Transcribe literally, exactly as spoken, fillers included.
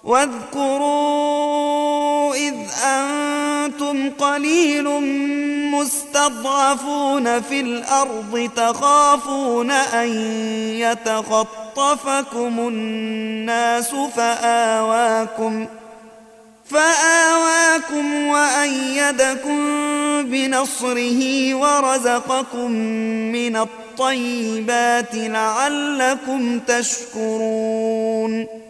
واذكروا إذ أنتم قليل مستضعفون في الأرض تخافون أن يتخطفكم الناس فآواكم فآواكم وأيدكم بنصره ورزقكم من الطيبات لعلكم تشكرون